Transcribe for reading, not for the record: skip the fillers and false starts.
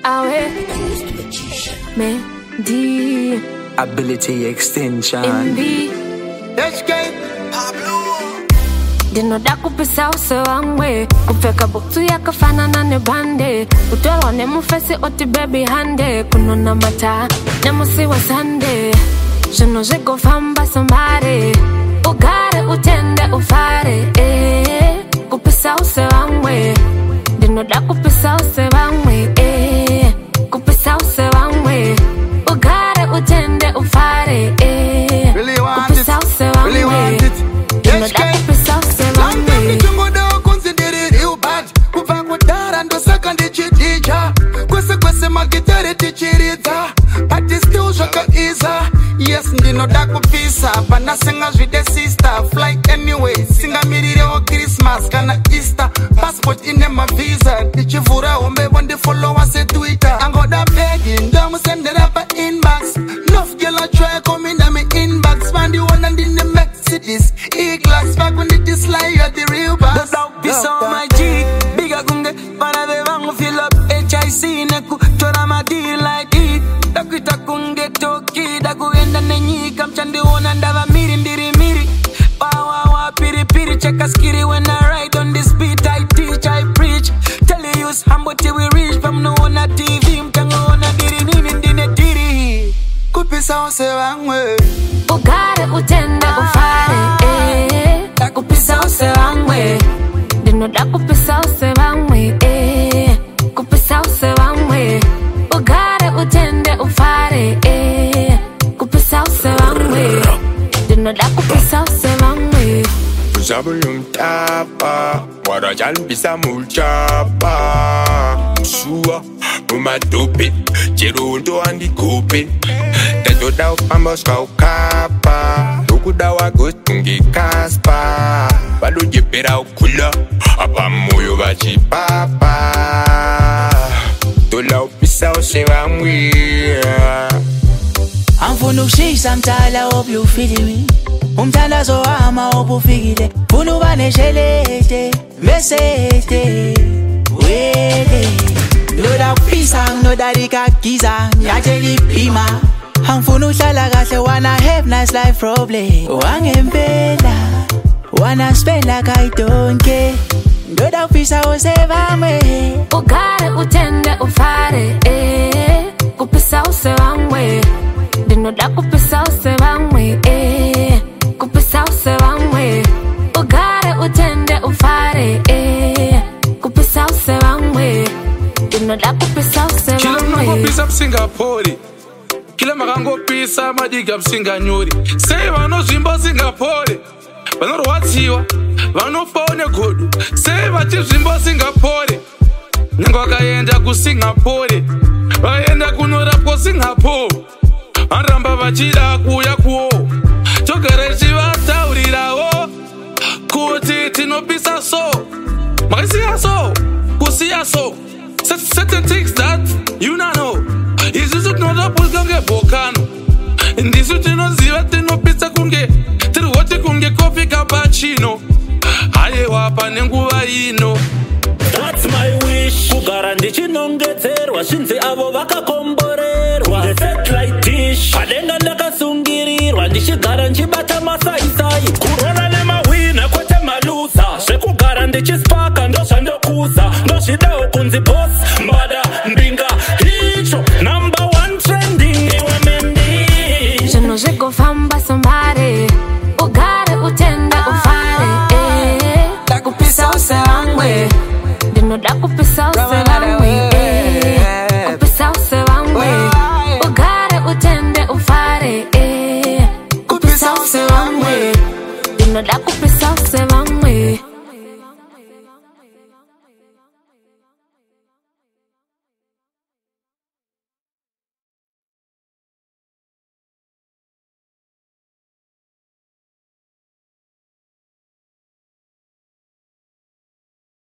Awe Mehdi Ability extension Imbi Pablo Dinoda kupisa use wangwe Kufeka buktu ya kafana na nebande Utwelwa nemufesi oti baby hande Kunona mata nemusi wa sande Jeno jego famba somebody Ugare utende ufare Kupisa use wangwe Dinoda kupisa use wangwe Kupisa use wangwe Ugare utende ufare Really want Kupisa use it, really wangwe want it. Dinoda kupisa use Long time wangwe nichungoda consider it real bad Kuva kudara ndo saka ndichidija Kwese magitare tichirita But it's still shaka isa Yes ndinoda kupisa Pana singa zvide sister Fly anyway Singa mirire o Christmas Kana Easter Passport ine ma visa Tichivura hombe wande followers e Twitter Angoda begging Damu sendera pa inbox Enough girl a try come in me inbox Find you one and in the Mercedes E-class back when it is like you're the real boss. The dog piece on my G. Bigger gunge, panade vangu fill up HIC neku chora ma deal like it. Dakuita kunge toki, daku enda nenyi kamchandi ona ndava miri ndiri miri. Wa piri piri cheka skiri when I ride on this beat I teach, I preach. Tell you use humble till we reach from no on a TV, mtango ona diri nini ndine diri. Kupisa ose wangwe Ugare utende ufare Kupisa use wangwe Dinoda kupisa use wangwe Kupisa use wangwe Ugare utende ufare Kupisa use wangwe Dinoda kupisa use wangwe Zabulum tapa Wara jalbisa mulchapa Sua Umadope Cherundo andi kope Teto da ufambos kaukapa Luku da wagotungi kaspa Bado jepera ukula Apa moyo gachi papa Tola upisa usewa mwia Angifuna ukushisa mthala hope you feeling me Umthandazo wami obufikile Funa ubaneshelete mesete Wele Ndoda kupisa ndoda likagiza Nyatshela iphima Angifuna uhlala kahle wanna have nice life problem Wangempela Wanna spend like I don't care Ndoda kupisa usevame Ugare utende ufare Kupisa use wangwe Dinoda kupisa use wangwe Kupisa use wangwe Ugare utende ufare Kupisa use wangwe Dinoda kupisa use Kila wangwe makopisa Singapore Kila makangopisa madiga Singanyori Sei vano zvimbo Singapore Vanorwadziwa vanofone godu Sei vachi zvimbo Singapore Nyange vakaenda kuSingapore Vaenda kunorapwa Singapore Vanramba vachida kuuya kuwo Togare chivataurirawo Kuti tinopisa so Makasiya so Kusiya so Certain things that you don't know Isusu tinotopusika kunge volcano Ndisu tinoziva tinopisa kunge Tiri hoti kunge coffee cappuccino Haiwa pane nguva ino That's my wish Kugara ndichinongedzerwa Zvinzi avo vakakomborerwa The satellite dish Padenga ndakasungirirwa Ndichigara nchibata masaisai Kurona nemahwina kwete malusa Zvekugara ndichispaka ndozvandokuza Ndozvidawo kunzi boss Mbada mbinga Hicho number one trending Iwe Mehdi Jeno jego famba somebody Ugare utende ufare Kupisa use wangwe Dinoda kupisa use wangwe Kupisa use wangwe Ugare utende ufare Kupisa use wangwe Dinoda kupisa use wangwe